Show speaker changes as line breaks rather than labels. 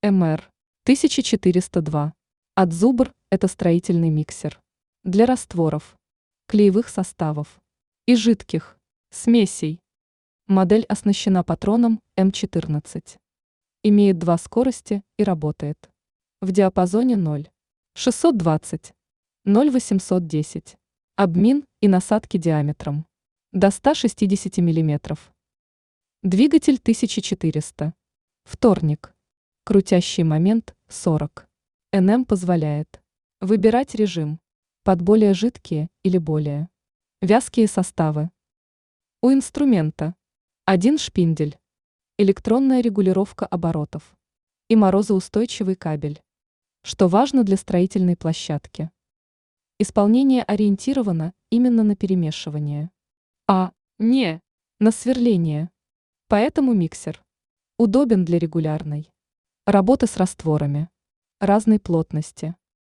МР 1402. От Зубр – это строительный миксер. Для растворов, клеевых составов и жидких смесей. Модель оснащена патроном М14. Имеет 2 скорости и работает в диапазоне 0,620, 0,810. Обмин и насадки диаметром до 160 мм. Двигатель 1400. Вторник. Крутящий момент 40 Нм позволяет выбирать режим под более жидкие или более вязкие составы. У инструмента один шпиндель, электронная регулировка оборотов и морозоустойчивый кабель, что важно для строительной площадки. Исполнение ориентировано именно на перемешивание, а не на сверление. Поэтому миксер удобен для регулярной работы с растворами разной плотности.